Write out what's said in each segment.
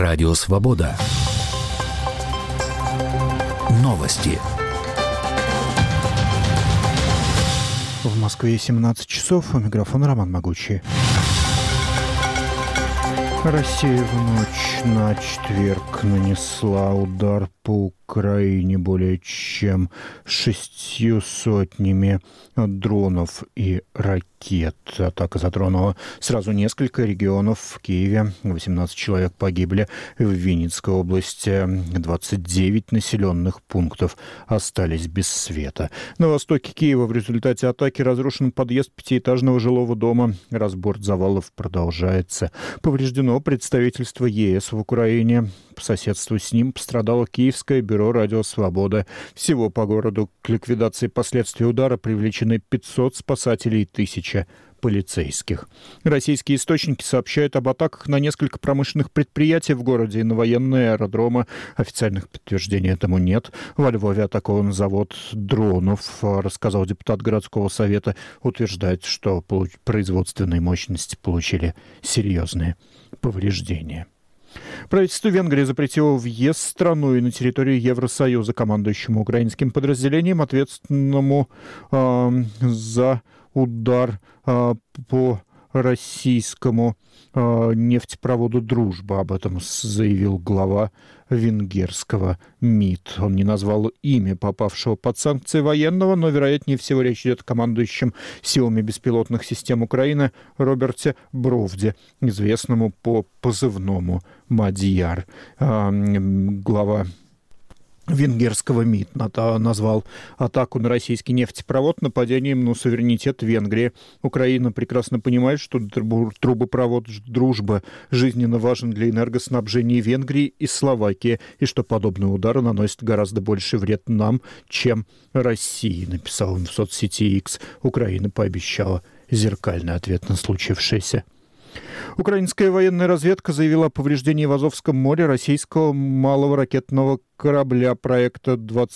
Радио Свобода. Новости. В Москве 17 часов. У микрофона Роман Могучий. Россия в ночь на четверг нанесла удар по Украине более чем 600 дронов и ракет. Атака затронула сразу несколько регионов. В Киеве 18 человек погибли, в Винницкой области 29 населенных пунктов остались без света. На востоке Киева в результате атаки разрушен подъезд пятиэтажного жилого дома. Разбор завалов продолжается. Повреждено представительство ЕС в Украине. По соседству с ним пострадало Киевское бюро «Радио Свобода». Всего по городу к ликвидации последствий удара привлечены 500 спасателей и 1000 полицейских. Российские источники сообщают об атаках на несколько промышленных предприятий в городе и на военные аэродромы. Официальных подтверждений этому нет. Во Львове атакован завод дронов, рассказал депутат городского совета. Утверждает, что производственные мощности получили серьезные повреждения. Правительство Венгрии запретило въезд в страну и на территорию Евросоюза командующему украинским подразделением, ответственному за удар по российскому нефтепроводу «Дружба». Об этом заявил глава венгерского МИД. Он не назвал имя попавшего под санкции военного, но, вероятнее всего, речь идет о командующем силами беспилотных систем Украины Роберте Бровде, известному по позывному «Мадьяр». Глава венгерского МИД назвал атаку на российский нефтепровод нападением на суверенитет Венгрии. Украина прекрасно понимает, что трубопровод «Дружба» жизненно важен для энергоснабжения Венгрии и Словакии, и что подобные удары наносят гораздо больший вред нам, чем России, написал он в соцсети X. Украина пообещала зеркальный ответ на случившееся. Украинская военная разведка заявила о повреждении в Азовском море российского малого ракетного корабля проекта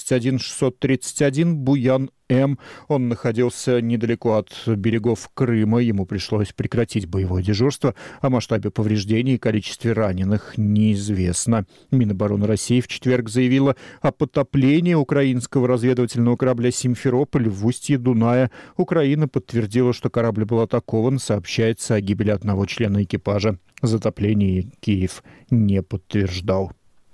21631 «Буян-М». Он находился недалеко от берегов Крыма. Ему пришлось прекратить боевое дежурство. О масштабе повреждений и количестве раненых неизвестно. Минобороны России в четверг заявила о потоплении украинского разведывательного корабля «Симферополь» в устье Дуная. Украина подтвердила, что корабль был атакован. Сообщается о гибели одного члена экипажа. Затопление Киев не подтверждал.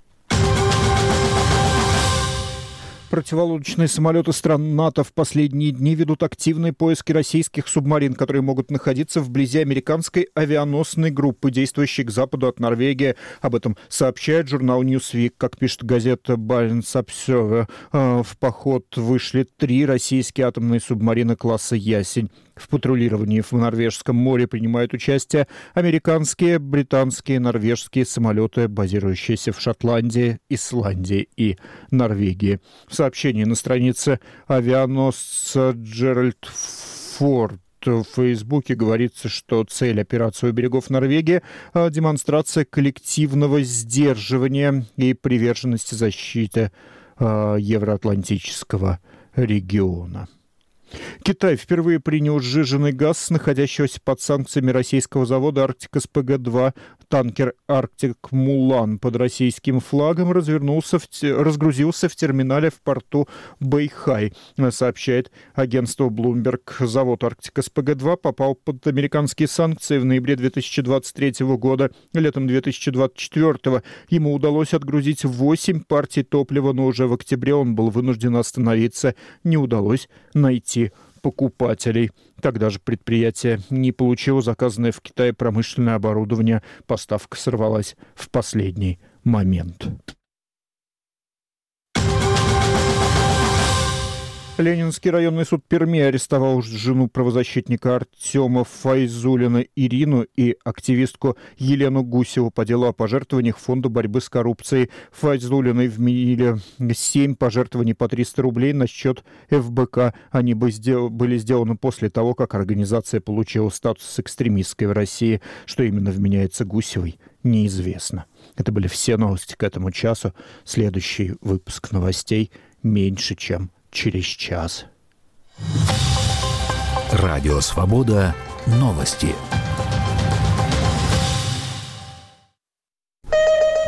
Противолодочные самолеты стран НАТО в последние дни ведут активные поиски российских субмарин, которые могут находиться вблизи американской авианосной группы, действующей к западу от Норвегии. Об этом сообщает журнал Newsweek. Как пишет газета Balance Observer, в поход вышли 3 российские атомные субмарины класса «Ясень». В патрулировании в Норвежском море принимают участие американские, британские, норвежские самолеты, базирующиеся в Шотландии, Исландии и Норвегии. В сообщении на странице авианосца Джеральд Форд в Фейсбуке говорится, что цель операции у берегов Норвегии – демонстрация коллективного сдерживания и приверженности защите евроатлантического региона. Китай впервые принял сжиженный газ с находящегося под санкциями российского завода «Арктик СПГ-2». Танкер «Арктик Мулан» под российским флагом разгрузился в терминале в порту Бэйхай, сообщает агентство Bloomberg. Завод «Арктик СПГ-2» попал под американские санкции в ноябре 2023 года. Летом 2024 ему удалось отгрузить 8 партий топлива, но уже в октябре он был вынужден остановиться. Не удалось найти покупателей. Тогда же предприятие не получило заказанное в Китае промышленное оборудование. Поставка сорвалась в последний момент. Ленинский районный суд Перми арестовал жену правозащитника Артема Файзуллина Ирину и активистку Елену Гусеву по делу о пожертвованиях Фонду борьбы с коррупцией. Файзуллиной вменили 7 пожертвований по 300 рублей на счет ФБК. Они были сделаны после того, как организация получила статус экстремистской в России. Что именно вменяется Гусевой, неизвестно. Это были все новости к этому часу. Следующий выпуск новостей меньше, чем через час. Радио Свобода. Новости.